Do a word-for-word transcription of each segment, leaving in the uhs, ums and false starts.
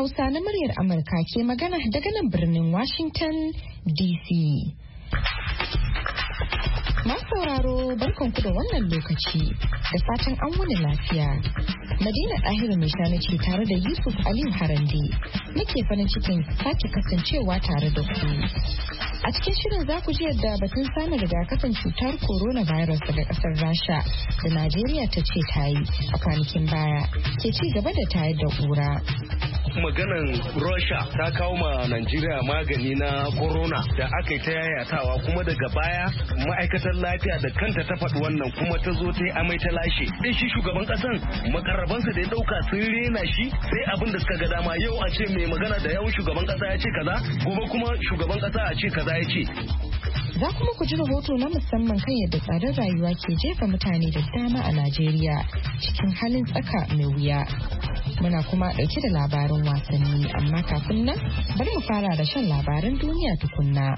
Hausa na muryar Amurka ke magana daga nan birnin Washington D C. Masu sauraro barkanku da wannan lokaci da fatan an wani lafiya. Madina Ɗahiru mai shanu ce tare da Yusuf Aliyu Harande nake farin cikin sake kasancewa tare da ku. A cikin shirin za ku ji yadda batun samun rigakafin cutar coronavirus daga kasar Rasha da Najeriya ta ce ta yi a kwanakin baya ke ci gaba da tayar da ƙura. Maganan Russia ta kawo ma Najeriya magani na corona da aka yi ta yayatawa kuma daga baya ma'aikatar lafiya da kanta ta faɗi wannan kuma ta zo ta yi amai ta lashe. Sai shi shugaban ƙasan makarrabansa da ya ɗauka sun rena shi sai abin da suka ga dama yau a ce mai magana da yawun shugaban ƙasa ya ce kaza gobe kuma shugaban ƙasa a ce kaza ya ce. Za kuma ku ji rahoto na musamman kan yadda tsadar rayuwa ke jefa mutane da dama a Najeriya cikin halin tsaka mai wuya. Muna kuma ɗauke da labarin wasanni amma kafin nan bari mu fara da shan labaran duniya tukunna.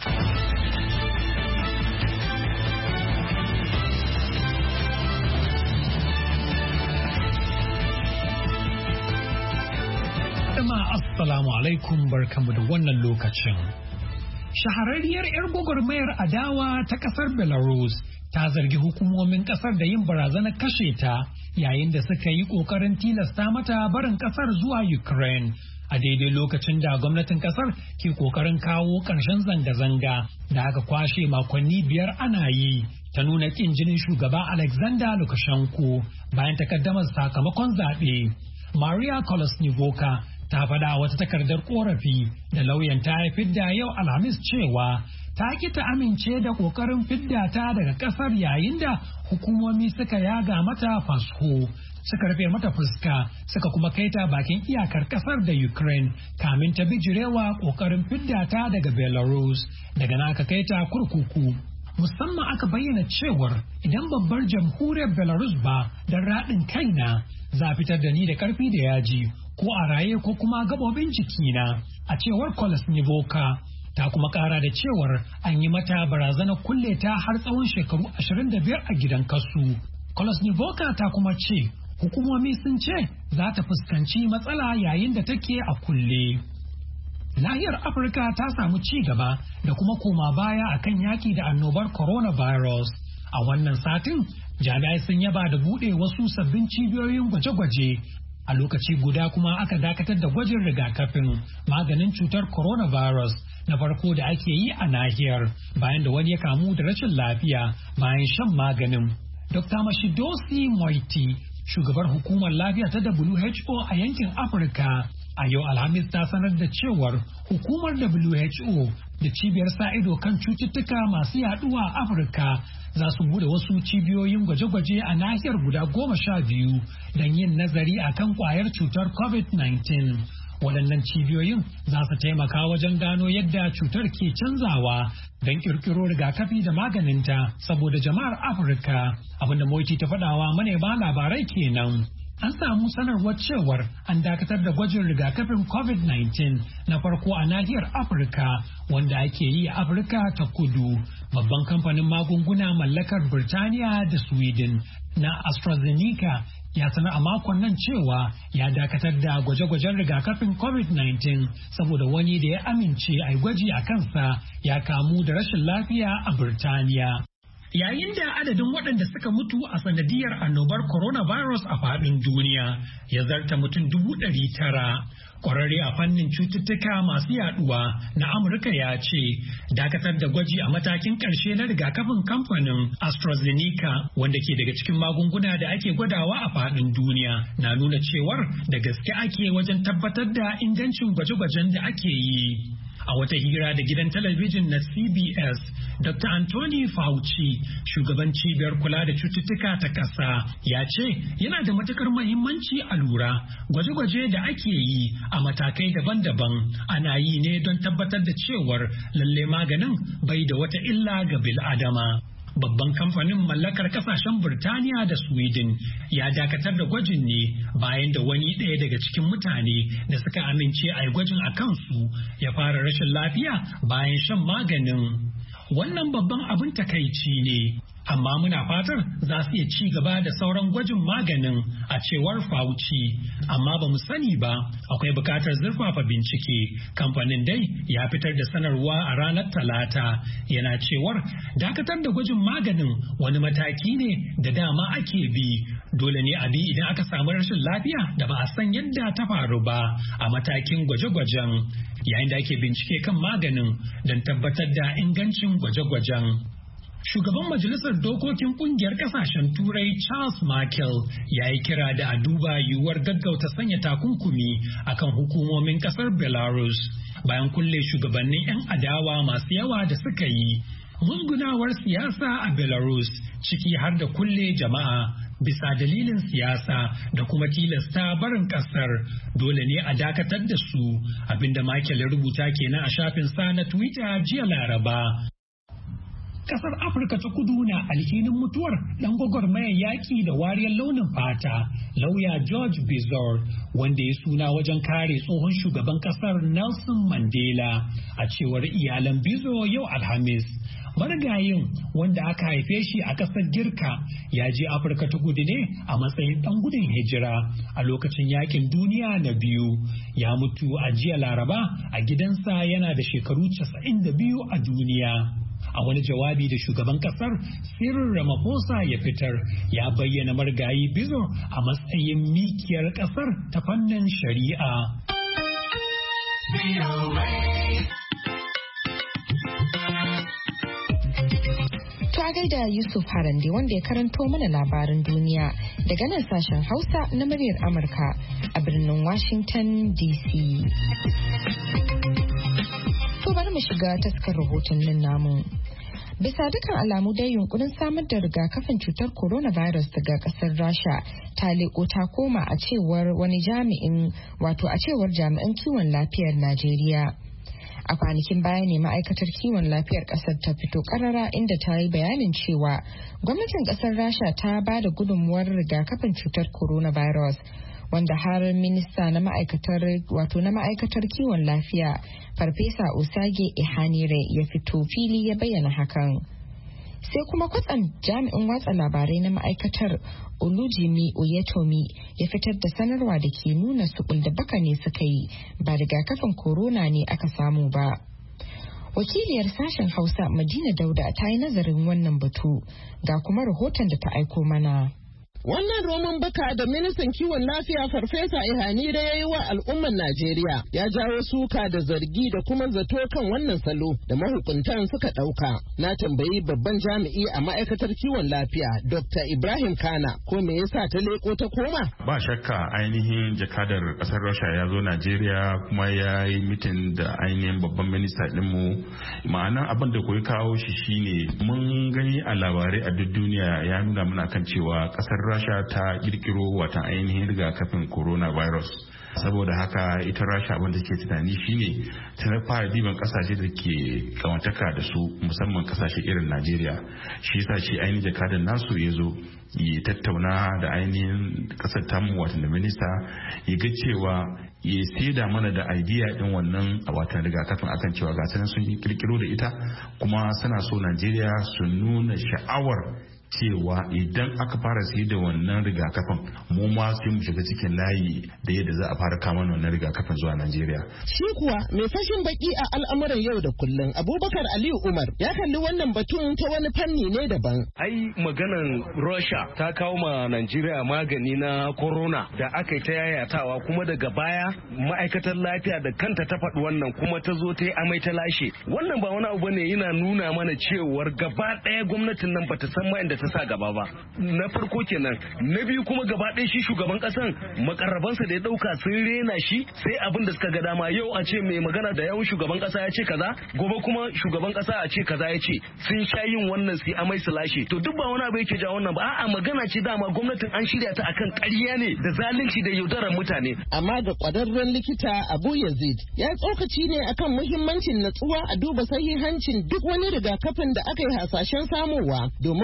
Jama'a assalamu alaikum barkamu da wannan lokacin. Shahararriyar 'yar gwagwarmayar adawa ta kasar Belarus ta zargi hukumomin kasar da yin barazanar kashe ta yayin da suka yi kokarin tilasta mata barin kasar zuwa Ukraine a daidai lokacin da gwamnatin kasar ke kokarin kawo ƙarshen zanga-zanga da aka kwashe makonni biyar ana yi ta nuna ƙin jinin shugaba Alexander Lukashenko bayan takaddamar sakamakon zaɓe. Maria Kolesnivoka ta faɗa wata takardar korafi da lauyan ta ya fidda yau Alhamis cewa ta ki ta amince da ƙoƙarin fidda ta daga ƙasar yayin da hukumomi suka yaga mata fasho suka rufe mata fuska suka kuma kai ta bakin iyakar ƙasar da Ukraine kamin ta bijirewa ƙoƙarin fidda ta daga Belarus daga na aka kai ta kurkuku. Musamman aka bayyana cewar idan babbar jamhuriyar Belarus ba don raɗin kaina za fitar da ni da ƙarfi da yaji ko a raye ko kuma gabobin jikina a cewar Kolesnivoka ta kuma kara da cewar an yi mata barazanar kulle ta har tsawon shekaru ashirin da biyar a gidan kasu. Kolesnivoka ta kuma ce hukumomi sun ce za ta fuskanci matsala yayin da take a kulle. Nahiyar Afirka ta samu ci gaba da kuma koma baya akan yaki da annobar coronavirus. A wannan satin jami'ai sun yaba da buɗe wasu sabbin cibiyoyin gwaje-gwaje a lokaci guda kuma aka dakatar da gwajin rigakafin maganin cutar coronavirus na farko da ake yi a nahiyar bayan da wani ya kamu da rashin lafiya bayan shan maganin. Dokta Mashidosi Moiti, shugabar hukumar lafiya ta W H O a yankin Afirka, a yau Alhamis ta sanar da cewar hukumar W H O da cibiyar sa ido kan cututtuka masu yaduwa a Afirka za su bude wasu cibiyoyin gwaje-gwaje a nahiyar guda goma sha biyu don yin nazari a kan kwayar cutar covid nineteen. Waɗannan cibiyoyin za su taimaka wajen gano yadda cutar ke canzawa don ƙirƙiro rigakafi da maganinta saboda jama'ar Afirka, abinda Moiti ta faɗawa manema labarai kenan. An samu sanarwar cewar an dakatar da gwajin rigakafin covid nineteen na farko a nahiyar Afirka wanda ake yi a Afirka ta kudu. Babban kamfanin magunguna mallakar Birtaniya da Sweden na AstraZeneca ya sanar a makon nan cewa ya dakatar da gwaje-gwajen rigakafin covid nineteen saboda wani da ya amince a gwaji a kansa ya kamu da rashin lafiya a Birtaniya. Yayin da adadin waɗanda suka mutu a sanadiyar annobar coronavirus a faɗin duniya ya zarta mutum dubu ɗari tara. Ƙwararre a fannin cututtuka masu yaɗuwa na Amurka ya ce dakatar da gwaji a matakin ƙarshe na rigakafin kamfanin AstraZeneca wanda ke daga cikin magunguna da ake gwadawa a faɗin duniya na nuna cewar da gaske ake wajen tabbatar da ingancin gwaje-gwajen da ake yi. A wata hira da gidan talabijin na C B S, Doctor Anthony Fauci, shugaban cibiyar kula da cututtuka ta ƙasa, ya ce yana da matukar muhimmanci a lura gwaje-gwaje da ake yi a matakai daban-daban ana yi ne don tabbatar da cewar lalle maganin bai da wata illa ga bil'adama. Babban kamfanin mallakar kasashen Birtaniya da Sweden ya dakatar da gwajin ne bayan da wani ɗaya daga cikin mutane da suka amince a yi gwajin a kansu ya fara rashin lafiya bayan shan maganin. Wannan babban abin takaici ne. amma muna fatar za su iya ci gaba da sauran gwajin maganin a cewar Fauci. Amma ba mu sani ba, akwai bukatar zurfafa bincike. Kamfanin dai ya fitar da sanarwa a ranar Talata yana cewar dakatar da gwajin maganin wani mataki ne da dama ake bi. Dole ne a bi idan aka samu rashin lafiya da ba a san yadda ta faru ba a matakin gwaje-gwajen, yayin da ake bincike kan maganin don tabbatar da ingancin gwaje-gwajen. Shugaban Majalisar Dokokin Kungiyar Kasashen Turai Charles Michel ya yi kira da a duba yiwuwar gaggauta sanya takunkumi akan hukumomin kasar Belarus bayan kulle shugabannin 'yan adawa masu yawa da suka yi. Musgunawar siyasa a Belarus, ciki har da kulle jama'a bisa dalilin siyasa da kuma tilasta barin kasar, dole ne a dakatar da su, abinda Michael ya rubuta kenan a shafinsa na Twitter jiya Laraba. Kasar Afirka ta Kudu na alhinin mutuwar dan gwagwarmayar yaƙi da wariyar launin fata, lauya George Bizor, wanda ya suna wajen kare tsohon shugaban kasar Nelson Mandela, a cewar iyalan Bizo yau Alhamis. Marigayin, wanda aka haife shi a ƙasar Girka, ya je Afirka ta Kudu ne a matsayin ɗan gudun hijira a lokacin yakin duniya na biyu. Ya mutu a jiya Laraba a gidansa yana da shekaru casa'in da biyu a duniya. A wani jawabi da shugaban kasar Cyril Ramaphosa ya fitar, ya bayyana marigayi Bizo a matsayin mikiyar kasar ta fannin shari'a. Ta gaida Yusuf Harande wanda ya karanto mana labaran duniya daga nan sashen Hausa na muryar Amurka a birnin Washington D C. To bari mu shiga taskar rahotannin namu. Bisa dukkan alamu dai yunkurin samar da rigakafin cutar coronavirus daga kasar Rasha ta leko ta koma a cewar wani jami'in wato a cewar jami'an kiwon lafiyar Najeriya. A kwanakin baya ne ma'aikatar kiwon lafiyar kasar ta fito karara inda ta yi bayanin cewa gwamnatin kasar Rasha ta ba da gudunmuwar rigakafin cutar coronavirus, wanda har minista na ma'aikatar wato na ma'aikatar kiwon lafiya Farfesa Osage Ehanire ya fito fili ya bayyana hakan. Sai kuma kwatsam jami'in watsa labarai na ma'aikatar Olujimi Oyetomi ya fitar da sanarwa da ke nuna sukul da baka ne suka yi, ba rigakafin corona ne aka samu ba. Wakiliyar sashen Hausa Madina Dauda ta yi nazarin wannan batu, ga kuma rahoton da ta aiko mana. Wannan roman baka da ministan kiwon lafiya Farfesa Ihanire ya yi wa al'ummar Najeriya ya jawo suka da zargi da kuma zato kan wannan salo da mahukuntan suka ɗauka. Na tambayi babban jami'i a ma'aikatar kiwon lafiya Doctor Ibrahim Kana ko me yasa ta leko ta koma? Ba shakka ainihin jakadar ƙasar Rasha ya zo Najeriya kuma ya yi mitin da ainihin babban minista ɗinmu. Ma'anan abin da koyi kawo shi shine mun gani a labarai a duk duniya ya nuna mana kan cewa ƙasar Rasha ta kirkiro wata ainihin rigakafin coronavirus. Saboda haka ita Rasha abin da ke tunani shine ta fara diban kasashe da ke kawantaka da su, musamman kasashe irin Najeriya. Shi yasa shi ainihin jakadan nasu ya zo ya tattauna da ainihin kasar tamu watan da minista ya ga cewa ya saida mana da idea din wannan watan rigakafin akan cewa ga sun kirkiro da ita kuma suna so Najeriya su nuna sha'awar cewa idan aka fara sai da wannan rigakafin mu ma sai mu shiga cikin layi da yadda za a fara kama wannan rigakafin zuwa Najeriya. Shi kuwa mai fashin baki a al'amuran yau da kullum Abubakar Aliyu Umar ya kalli wannan batun ta wani fanni ne daban. Ai maganan Russia ta kawo ma Najeriya magani na corona da aka yi ta yayatawa kuma daga baya ma'aikatar lafiya da kanta ta faɗi wannan kuma ta zo ta yi amai ta lashe. Wannan ba wani abu ne yana nuna mana cewar gaba ɗaya gwamnatin nan bata san ma inda ta sa gaba ba. Na farko kenan, na biyu kuma gaba ɗaya shi shugaban ƙasan makarrabansa da ya ɗauka sun rena shi sai abin da suka ga dama. Yau a ce mai magana da yawun shugaban ƙasa ya ce kaza, gobe kuma shugaban ƙasa a ce kaza ya ce, sun sha yin wannan su amai su lashe. To duk ba wani abu yake ja wannan ba, a'a magana ce dama gwamnatin an shirya ta akan ƙarya ne da zalunci da yaudarar mutane. Amma da ƙwararren likita Abu Yazid ya tsokaci ne akan muhimmancin natsuwa a duba sahihancin duk wani rigakafin da aka yi hasashen samowa domin gwaji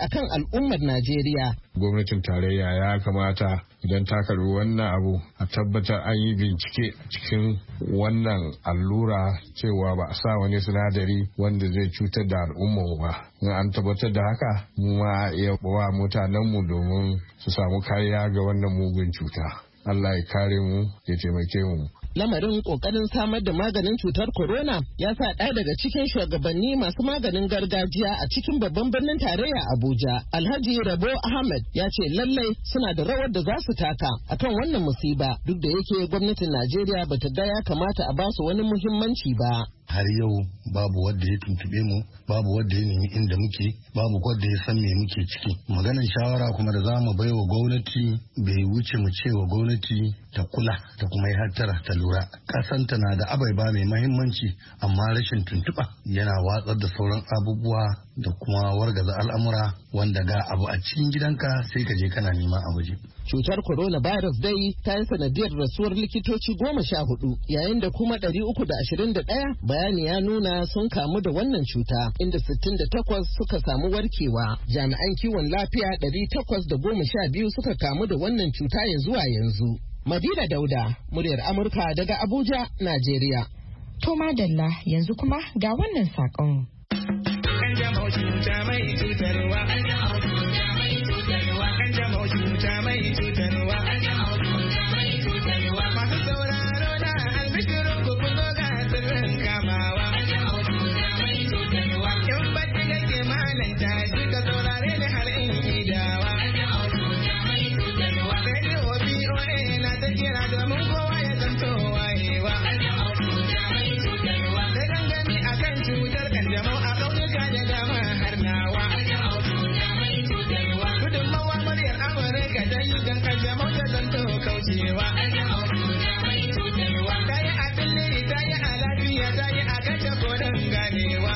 akan al'ummar Najeriya. Gwamnatin tarayya ya kamata idan ta karbi wannan abu a tabbatar an yi bincike a cikin wannan allura cewa ba a sa wani sinadari wanda zai cutar da al'umma ba. In an tabbatar da haka mu ma iya wa mutanenmu domin su samu kariya ga wannan mugun cuta. Allah ya kare mu ya taimake mu. Lamarin kokarin samar da maganin cutar corona ya sa ɗaya daga cikin shugabanni masu maganin gargajiya a cikin babban birnin tarayya Abuja, Alhaji Rabo Ahmed, ya ce lallai suna da rawar da za su taka akan wannan musiba, duk da yake gwamnatin Najeriya bata ga ya kamata a basu wani muhimmanci ba. Har yau babu wanda ya tuntube mu, babu wanda ya nemi inda muke, babu wanda ya san me muke ciki. Maganar shawara kuma da za mu bai wa gwamnati bai wuce mu ce wa gwamnati ta kula ta kuma yi hattara ta lura. Kasanta na da abaiba mai mahimmanci amma rashin tuntuɓa yana watsar da sauran abubuwa da kuma wargaza al'amura wanda ga abu a cikin gidanka sai ka je kana nema a waje. Cutar coronavirus dai ta yi sanadiyar rasuwar likitoci goma sha hudu yayin da kuma ɗari uku da ashirin da ɗaya bayani ya nuna sun kamu da wannan cuta inda sittin da takwas suka samu warkewa. Jami'an kiwon lafiya ɗari takwas da goma sha biyu suka kamu da wannan cuta ya zuwa yanzu. Madina Dauda, muryar Amurka daga Abuja, Najeriya. To madalla yanzu kuma ga wannan saƙon. Kanjamau cuta mai cutarwa. Kanjamau cuta mai cutarwa. Kanjamau cuta mai cutarwa. Kanjamau cuta mai cutarwa. Masu sauraro na albishirin ku kun zo ga sirrin kamawa. Kanjamau cuta mai cutarwa. In bacci kake malanta shi ka saurare ni har in idawa. Kanjamau cuta mai cutarwa. Radio B O A na ta kira domin kowa ya zanto wayewa. Kanjamau cuta mai cutarwa. Da gangami akan cutar kanjamau a ƙauyuka da dama har nawa. Gudunmawa muryar Amurka ta yi don kanjamau ta zanto kaucewa. Ta yi a fili, ta yi a lafiya, ta yi a kashe kodin ganewa.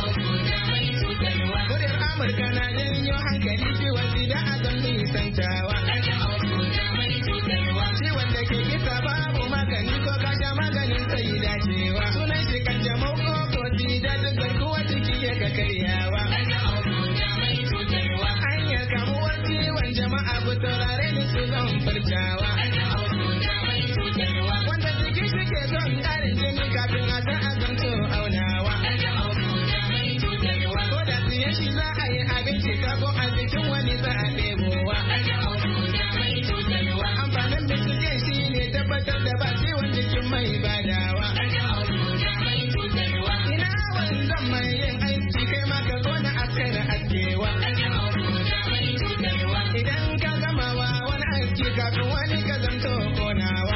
Muryar Amurka na janyo hankali ciwon sida a zan nisantawa. Ciwon da ke kisa babu magani ko kasha maganin sai dacewa. Sunan shi kanjamau ko ko sida duk garkuwa ciki ya ga karyawa. Hanyar kamuwar ciwon jama'a ku saurare ni su zan furtawa. Wanda jiki shi ke son ƙarin jini kafin a san a zanto aunawa. Ko da siyan shi za a yi abinci ta ko a jikin wani za a ɗebowa. Amfanin bincike shi ne tabbatar da ba ciwon jikin mai badawa. Ina wanzan mai yin aiki kai ma ka zo na askara askewa. Idan ka gamawa wani aiki kafin wani ka zanto konawa.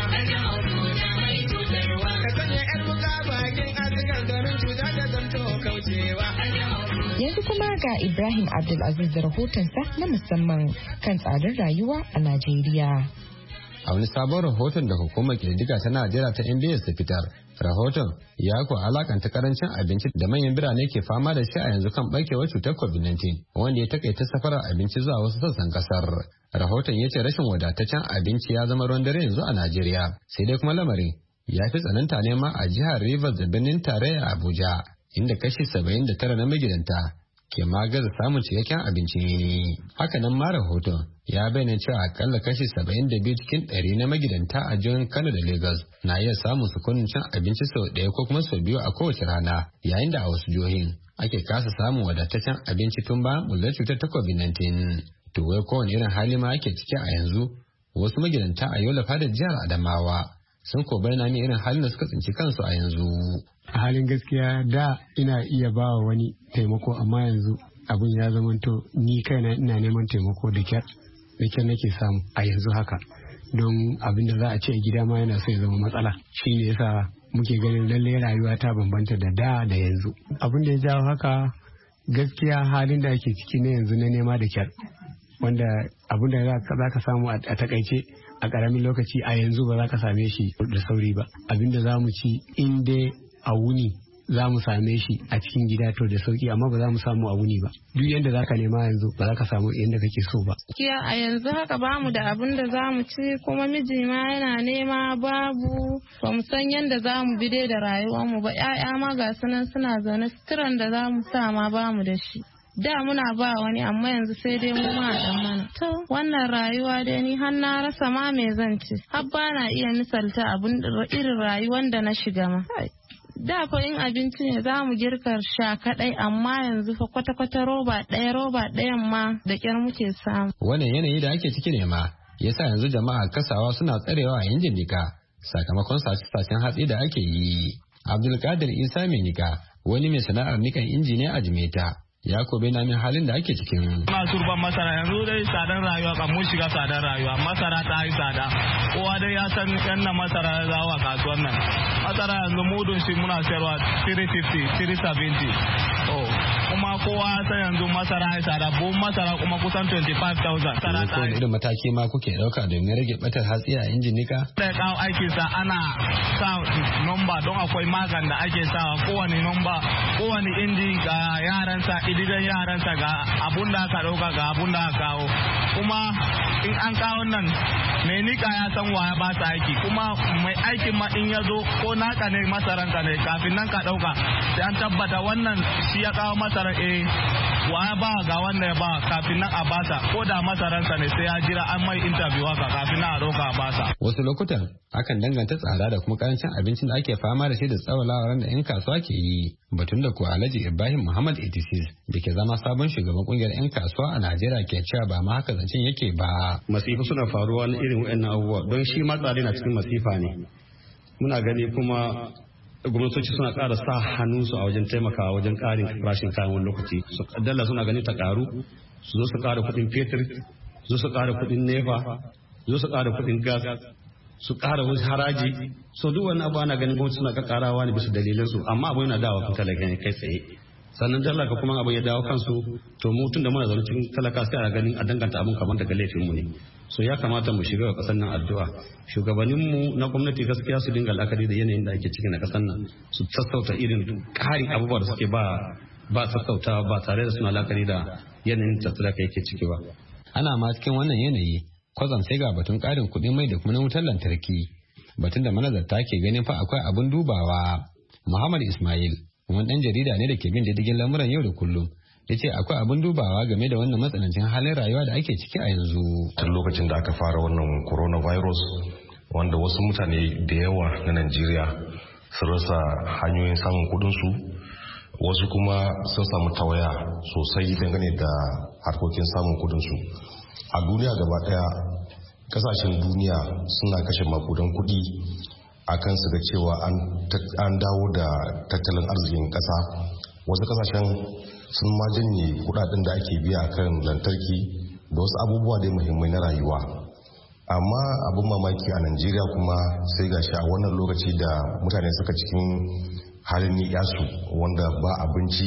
Ka sanya yar wuka bakin asikar domin cuta da zanto kaucewa. Yanzu kuma ga Ibrahim Abdulaziz da rahotonsa na musamman kan tsadar rayuwa a Najeriya. A wani sabon rahoton da hukumar ƙididdiga ta Najeriya ta N B S ta fitar, rahoton ya ku alakanta karancin abinci da manyan birane ke fama da shi a yanzu kan barkewar cutar covid nineteen, wanda ya takaita safarar abinci zuwa wasu sassan kasar. Rahoton ya ce rashin wadataccen abinci ya zama ruwan dare yanzu a Najeriya, sai dai kuma lamarin ya fi tsananta ne ma a jihar Rivers da birnin tarayya Abuja, inda kashi saba'in da tara na magidanta ke magaza samun cikakken abinci. Hakanan ma rahoton ya bayyana cewa akalla kashi saba'in da biyu cikin ɗari na magidanta a jihohin Kano da Lagos na iya samun sukunin cin abinci sau ɗaya ko kuma sau biyu a kowace rana, yayin da a wasu jihohin ake kasa samun wadataccen abinci tun bayan bullar cutar ta covid nineteen. To wai kowane irin hali ma ake ciki a yanzu, wasu magidanta a Yola fadar jihar Adamawa sun ko bayyana ni irin halin da suka tsinci kansu a yanzu. A halin gaskiya da ina iya ba wa wani taimako, amma yanzu abin ya zamanto ni kaina ina neman taimako da kyar da kyar nake samu a yanzu haka, don abin da za a ce gida ma yana so ya zama matsala. Shi ne yasa muke ganin lalle rayuwa ta bambanta da da da yanzu. Abin da ya jawo haka gaskiya halin da ake ciki na yanzu na nema da kyar, wanda abin da za ka samu a takaice a ƙaramin lokaci a yanzu ba za ka same shi da sauri ba. Abin da za mu ci in dai a wuni za mu same shi a cikin gida to da sauki, amma ba za mu samu a wuni ba. Duk yadda za ka nema yanzu ba za ka samu yadda kake so ba. Kiya a yanzu haka ba mu da abin da za mu ci, kuma miji ma yana nema babu, ba mu san yadda za mu bi dai da rayuwar mu ba. 'Ya'ya ma ga sunan suna zaune, suturan da za mu sa ma ba mu da shi. da muna ba wani amma yanzu sai dai mu ma dan mana. To wannan rayuwa dai ni har na rasa ma me zan ci. Har ba na iya misalta abun irin rayuwar da na shiga ma. Da fa in abinci ne za mu girka sha kadai amma yanzu fa kwata-kwata roba ɗaya roba ɗayan ma da kyar muke samu. Wannan yanayi da ake ciki ne ma yasa yanzu jama'a kasawa suna tsarewa a injin nika sakamakon sace-sacen hatsi da ake yi. Abdulkadir Isa mai nika wani mai sana'ar nikan inji ne a Jimeta. Ya ko bai min halin da ake cikin. Ana turban masara yanzu dai tsadar rayuwa kan mun shiga tsadar rayuwa masara ta yi tsada. Kowa dai ya san yan na masara ya zawo a kasuwan nan. Masara yanzu mudun shi muna sayarwa three fifty, three seventy. Oh, kuma kowa ya san yanzu masara ya tsada. Buhun masara kuma kusan twenty-five thousand. Ko wani irin mataki ma kuke dauka domin rage batar hatsi a injin nika? Da kawo aikin sa ana sa number don akwai magan da ake sawa kowane number kowane inji ga yaran sa idan yaransa ga abun da aka dauka ga abun da aka kawo kuma in an kawo nan mai nika ya san waya ba ta aiki kuma mai aikin ma in ya zo ko naka ne masaranka ne kafin nan ka dauka sai an tabbata wannan shi ya kawo masaran eh waya ba ga wanda ya ba kafin nan a basa ko da masaransa ne sai ya jira an mai interview haka kafin nan a dauka a basa. Wasu lokutan akan danganta tsada da kuma karancin abincin da ake fama da shi da tsawalawa da 'yan kasuwa ke yi. Batun da kuwa Alhaji Ibrahim Muhammad eighty-six da ke zama sabon shugaban kungiyar 'yan kasuwa a Najeriya ke cewa ba ma haka zancen yake ba. Masifa suna faruwa na irin waɗannan abubuwa don shi ma tsare na cikin masifa ne. Muna gani kuma gwamnatoci suna ƙara sa hannunsu a wajen taimakawa wajen ƙarin farashin kayan wani lokaci. Dala suna gani ta ƙaru su zo su ƙara kuɗin fetur, su zo su ƙara kuɗin nefa, su zo su ƙara kuɗin gas, su ƙara wasu haraji. So duk wani abu ana ganin gwamnati suna ƙarawa ne bisa dalilansu amma abu yana dawa kan talaka ne kai tsaye. Sannan talaka kuma abu ya dawo kansu to mu tun da muna zaune cikin talaka sai a ganin a danganta abun kamar daga laifinmu ne. So ya kamata mu shiga wa ƙasar nan addu'a. Shugabanninmu na gwamnati gaskiya su dinga la'akari da yanayin da ake ciki na ƙasar nan su sassauta irin ƙarin abubuwa da suke ba ba sassautawa ba tare da suna la'akari da yanayin da talaka yake ciki ba. Ana ma cikin wannan yanayi kwazam sai ga batun ƙarin kuɗin mai da kuma na wutar lantarki. Batun da manazarta ke ganin fa akwai abin dubawa. Muhammad Ismail wani ɗan jarida ne da ke bin diddigin lamuran yau da kullum. Ya ce akwai abin dubawa game da wannan matsanancin halin rayuwa da ake ciki a yanzu. Tun lokacin da aka fara wannan coronavirus wanda wasu mutane da yawa na Najeriya sun rasa hanyoyin samun kudinsu, wasu kuma sun samu tawaya sosai dangane da harkokin samun kudinsu. A duniya gaba daya kasashen duniya suna kashe makudan kudi a kan su ga cewa an dawo da tattalin arzikin kasa. Wasu kasashen sun ma janye kudaden da ake biya kan lantarki da wasu abubuwa da muhimmai na rayuwa. Amma abin mamaki a Najeriya kuma sai gashi a wannan lokaci da mutane suka cikin halin ni'yasu wanda ba abinci,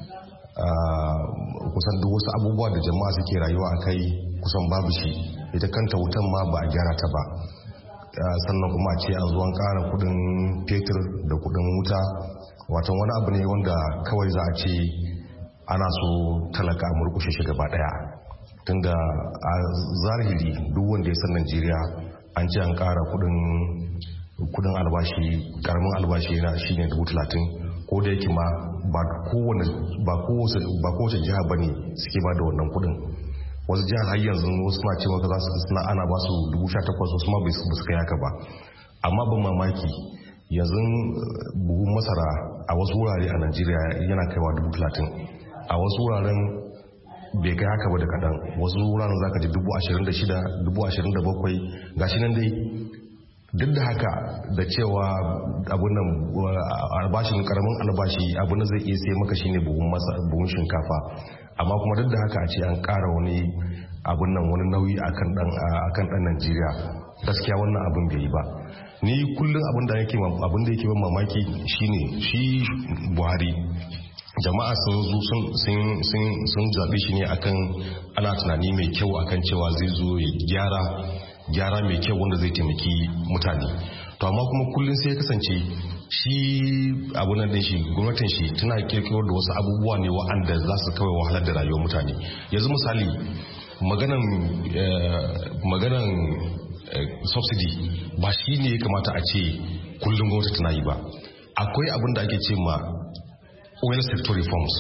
kusan duk wasu abubuwa da jama'a suke rayuwa a kai kusan babu shi. Ita kanta wutan ma ba a gyara ta ba. Sannan kuma a ce a zuwan ƙara kudin fetur da kudin wuta, watan wani abu ne wanda kawai za a ce ana so talaka a murkushe shi gaba daya. Tunda a zahiri duk wanda ya san Najeriya an ce an kara kudin kudin albashi, karamin albashi yana shine dubu talatin, ko da yake ma ba kowane ba kowace ba kowace jiha bane suke ba da wannan kudin. Wasu jihar har yanzu suna cewa za su suna ana ba su dubu sha takwas, wasu ma bai su kai haka ba. Amma ban mamaki yanzu buhun masara a wasu wurare a Najeriya yana kaiwa dubu talatin. A wasu wuraren bai kai haka ba da kadan, wasu wuraren zaka ji dubu ashirin da shida, dubu ashirin da bakwai. Gashi nan dai duk da haka da cewa abun nan albashin karamin albashi abun da zai iya sai maka shine buhun masa buhun shinkafa, amma kuma duk da haka a ce an ƙara wani abun nan wani nauyi akan dan akan dan Najeriya. Gaskiya wannan abun bai yi ba. Ni kullum abun da yake abun da yake ban mamaki shine shi Buhari jama'a sun zo sun zaɓe shi ne akan ana tunani mai kyau akan cewa zai zo ya gyara gyara mai kyau wanda zai taimaki mutane. To amma kuma kullum sai ya kasance shi abu nan din shi gwamnatin shi tana kirkiro da wasu abubuwa ne wa'anda za su kawai wahalar da rayuwar mutane. Yanzu misali maganan maganan subsidy ba shi ne ya kamata a ce kullum gwamnati tana yi ba. Akwai abin da ake ce ma oil sector reforms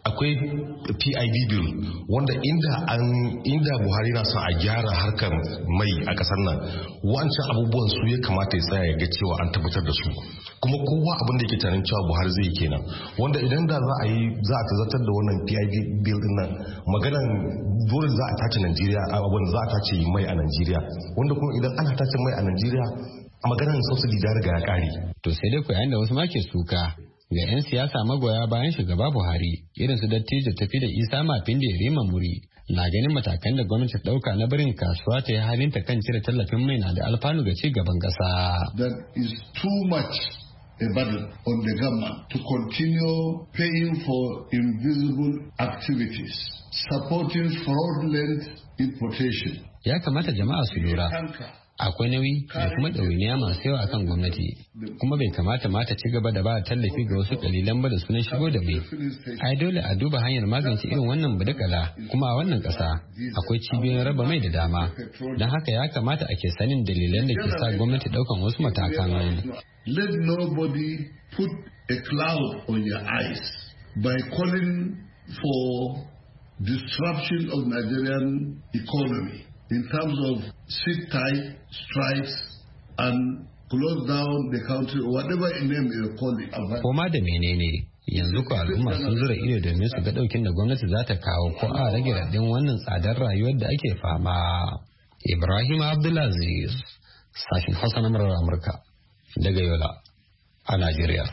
akwai P I B bill wanda inda an inda Buhari na son a gyara harkar mai a kasar nan wancan abubuwan su ya kamata ya tsaya ya ga cewa an tabbatar da su kuma kowa abin da yake tunanin cewa Buhari zai yi kenan wanda idan da za a yi za a tazartar da wannan P I B bill din nan maganan dole za a tace Najeriya abin za a tace mai a Najeriya wanda kuma idan ana tace mai a Najeriya a maganan subsidy da riga ya kare to sai dai ku yayin da wasu ma ke suka ga 'yan siyasa magoya bayan shugaba Buhari irin su dattijo tafi da Isa Mafinde Rima Muri na ganin matakan da gwamnati ta dauka na barin kasuwa ta yi halinta kan cire tallafin mai na da alfanu ga ci gaban kasa. That is too much a burden on the government to continue paying for invisible activities, supporting fraudulent importation. Ya kamata jama'a su lura. Akwai nauyi da kuma ɗawainiya masu yawa akan gwamnati kuma bai kamata mata ci gaba da ba tallafi ga wasu kalilan ba da sunan shigo da mai ai dole a duba hanyar magance irin wannan badakala kuma a wannan ƙasa akwai cibiyoyin raba mai da dama don haka ya kamata ake sanin dalilan da ke sa gwamnati ɗaukan wasu matakan. Let nobody put a cloud on your eyes by calling for disruption of Nigerian economy in terms of sit tight, strikes, and close down the country, whatever name you call it. Koma da menene yanzu ko al'umma sun zura ido domin su ga daukin da gwamnati za ta kawo ko a rage raɗin wannan tsadar rayuwar da ake fama. Ibrahim Abdulaziz, sashin Hausa na murar Amurka, daga Yola a Najeriya.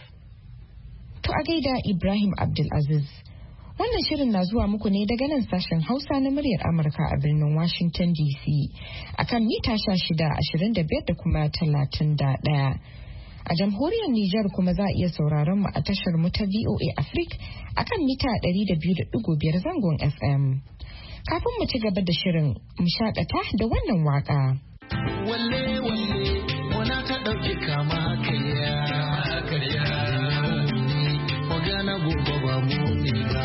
To a gaida Ibrahim Abdulaziz. Wannan shirin na zuwa muku ne daga nan sashen Hausa na muryar Amurka a birnin Washington D C akan mita sha shida, ashirin da biyar da kuma talatin da ɗaya. A jamhuriyar Nijar kuma za a iya sauraron mu a tashar mu ta V O A Africa akan mita ɗari da biyu da ɗigo biyar zangon F M. Kafin mu ci gaba da shirin mu shakata da wannan waka. Walle walle wana ta ɗauki kama karya karya magana gobe ba mu ne ba.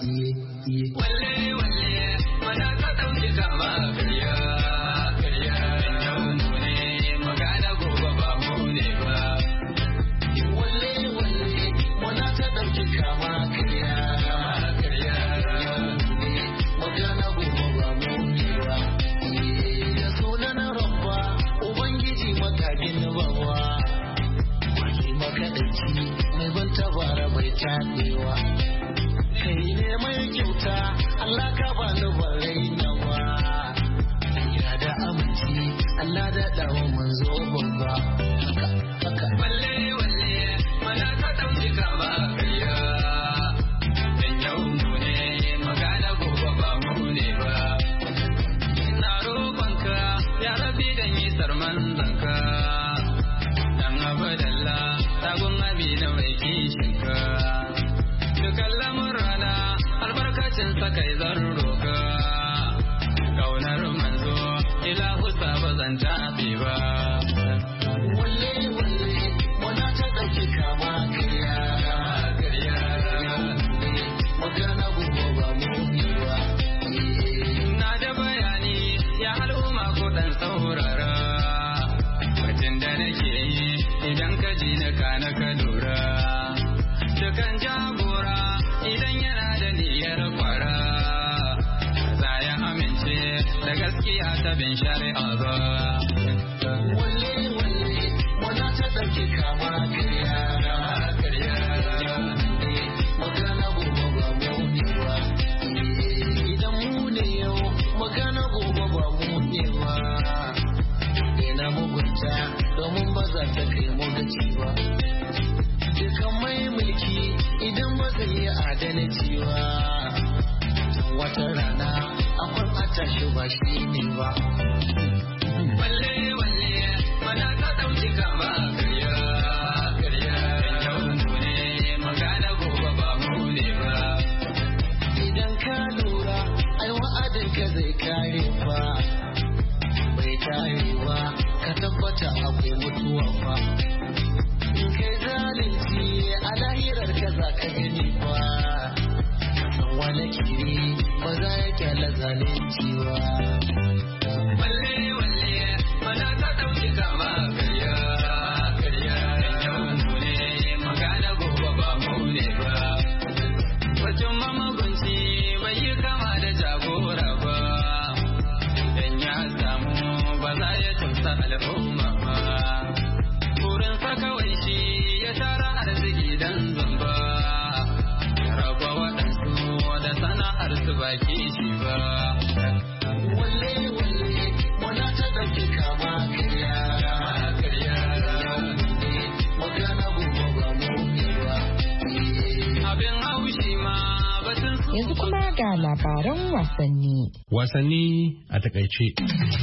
Walle walle wana ta ɗauki kama karya karya yau mu ne magana gobe ba mu ne ba. Walle walle wana ta ɗauki kama karya karya magana gobe ba mu ne ba. Da sunan Rabba Ubangiji makagin bawa wani makaɗaici mai ban tabara bai taɗewa. Kai ne mai kyauta Allah ka bani barai nawa. Ya da aminci Allah da dawo manzo babba. Walle walle mana ta ɗauki kama karya. Dan yau mu ne magana gobe ba mu ne ba. Ina roƙonka ya rabi da nisar manzanka. Dan abadalla tagun amina mai kishinka. Dukan lamurana albarkacin sa kai zan roka. Kaunar manzo ilahu sa ba zan tafi ba. Walle walle wana ta ɗauki kama karya karya magana gobe ba mu ne ba. Na da bayani ya al'umma ko dan saurara. Bacin da nake yi idan ka ji na kana ka lura. Dukan jagora idan yana da niyyar kwara za ya amince da gaskiya ta bin shari'a ba. Walle walle wana ta ɗauki kama karya karya magana gobe ba mu ne ba. Idan mu ne yau magana gobe ba mu ne ba. Ina mugunta domin ba za ta kai mu gaci ba. Dukan mai mulki idan ba zai yi adalci ba. Wata rana akwai atashi ba shi ne ba. Walle walle mana ta ɗauki kama karya karya yau mu ne magana gobe ba mu ne ba. Idan ka lura ai wa'adin ka zai kare ba. Bai kare ba ka tabbata akwai mutuwa fa. In kai zalunci a lahirar ka za ka gani ba. San wani kiri ba za ya kyala zalunci ba. Walle walle mana ta ɗauki kama karya karya yau mu ne magana gobe ba mu ne ba. Wajen mama Yanzu kuma ga labaran wasanni. Wasanni a takaice.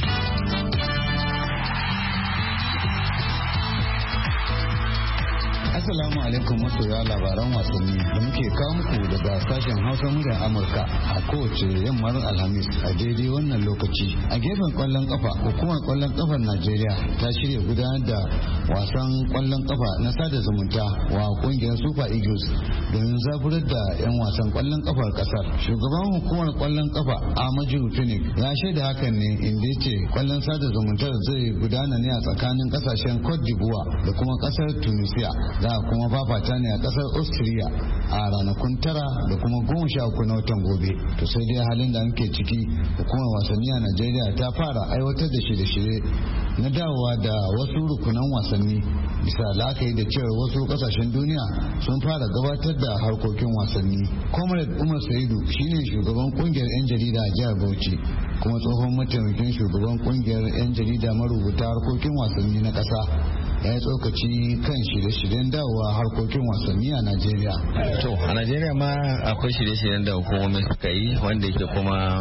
Assalamu alaikum masoya labaran wasanni da muke kawo muku daga sashen Hausa muryar Amurka a kowace yammar Alhamis a daidai wannan lokaci. A gefen kwallon kafa, hukumar kwallon kafar Najeriya ta shirya gudanar da wasan kwallon kafa na sada zumunta wa kungiyar Super Eagles domin zaburar da 'yan wasan kwallon kafar kasar. Shugaban hukumar kwallon kafa Amaju Phoenix ya shaida hakan ne inda yace kwallon sada zumuntar zai gudana ne a tsakanin kasashen Cote d'Ivoire da kuma kasar Tunisia. Za a kuma fafata ne a kasar Austria a ranakun tara da kuma goma sha uku na watan gobe. To sai dai halin da muke ciki, hukumar wasanni a Najeriya ta fara aiwatar da shirye-shirye na dawowa da wasu rukunan wasanni bisa la'akari da cewa wasu kasashen duniya sun fara gabatar da harkokin wasanni. Comrade Umar Saidu shine shugaban kungiyar 'yan jarida a jihar Bauchi kuma tsohon mataimakin shugaban kungiyar 'yan jarida marubuta harkokin wasanni na ƙasa. Ya yi tsokaci kan shirye-shiryen dawowa harkokin wasanni a Najeriya. To, a Najeriya ma akwai shirye-shiryen da hukumomi suka yi wanda yake kuma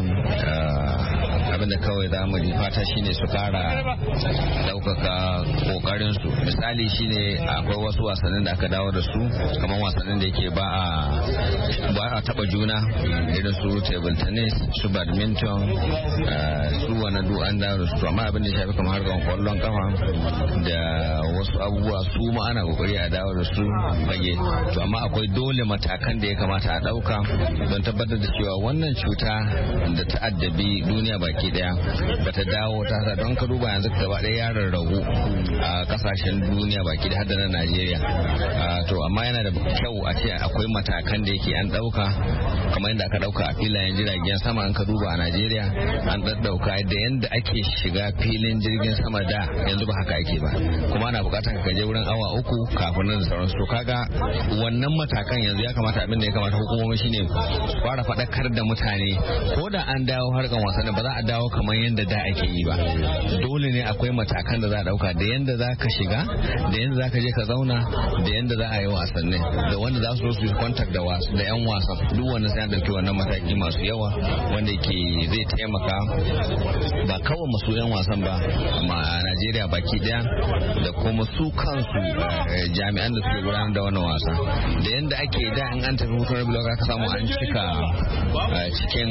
abin da kawai za mu fata shine su kara daukaka kokarin su. Misali shine akwai wasu wasannin da aka dawo da su kamar wasannin da yake ba a ba a taba juna irin su table tennis, su badminton, su wani duk an dawo da su. Amma abin da ya shafi kamar harkar kwallon kafa da wasu abubuwa su ma ana kokari a dawo da su fage. To amma akwai dole matakan da ya kamata a dauka don tabbatar da cewa wannan cuta da ta addabi duniya baki daya bata dawo ta sa. Don ka duba yanzu gaba daya yaron ragu a kasashen duniya baki da har da na Najeriya. To amma yana da kyau a ce akwai matakan da yake an dauka kamar yadda aka dauka a filayen jiragen sama. An ka duba a Najeriya an daddauka da yanda ake shiga filin jirgin sama da yanzu ba haka ake ba, kuma ana bukatar ka je wurin awa uku kafin nan da sauransu. To kaga wannan matakan yanzu ya kamata, abin da ya kamata hukumomi shine fara faɗakar da mutane ko da an dawo harkan wasanni ba za a dawo kamar yadda da ake yi ba. Dole ne akwai matakan da za a dauka da yadda za ka shiga, da yadda za ka je ka zauna, da yadda za a yi wasannin, da wanda za su zo su yi kwantar da wasu da yan wasan. Duk wanda sai an dauki wannan mataki masu yawa wanda ke zai taimaka ba kawai masu yan wasan ba amma a Najeriya baki daya da kuma su kansu jami'an da suke gudanar da wannan wasa. Da yadda ake da in an tafi hutun rabi ka samu an cika cikin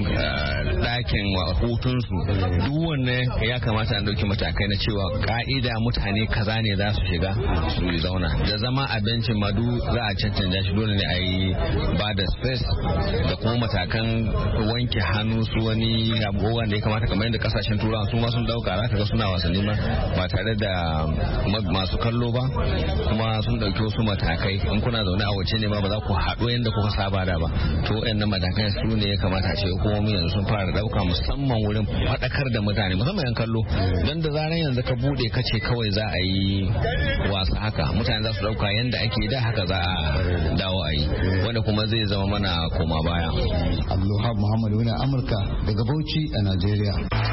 ɗakin hutunsu. Duk wannan ya kamata an ɗauki matakai na cewa ka'ida mutane kaza ne za su shiga su zauna. Da zama abincin ma duk za a cancanta shi, dole ne a yi ba da space da kuma matakan wanke hannu su wani abubuwan da ya kamata kamar yadda kasashen turawa su ma sun dauka. Za ka ga suna wasanni ma ba tare da masu kallo ba, kuma sun dauki wasu matakai. In kuna zaune a waje ne ma ba za ku haɗu yadda kuka saba da ba. To wayannan matakai su ne ya kamata ce hukumomi yanzu sun fara dauka, musamman wurin faɗakar da mutane musamman yan kallo. Don da zaran yanzu ka bude ka ce kawai za a yi wasa haka, mutane za su dauka yadda ake da haka za a dawo a yi, wanda kuma zai zama mana koma baya. Abdulhab Muhammad wani Amurka daga Bauchi a Najeriya.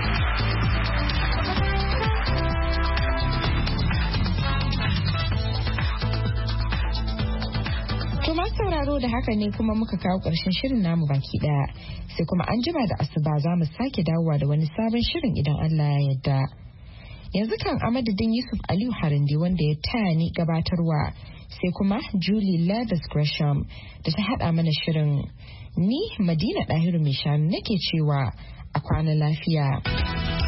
sauraro da haka ne kuma muka kawo ƙarshen shirin namu baki ɗaya, sai kuma an jima da asuba za mu sake dawowa da wani sabon shirin idan Allah ya yarda. Yanzu kan a madadin Yusuf Aliyu Harande wanda ya taya ni gabatarwa, sai kuma Julie Leathers Gresham da ta haɗa mana shirin. Ni Madina Ɗahiru Mai Shanu nake cewa a kwana lafiya.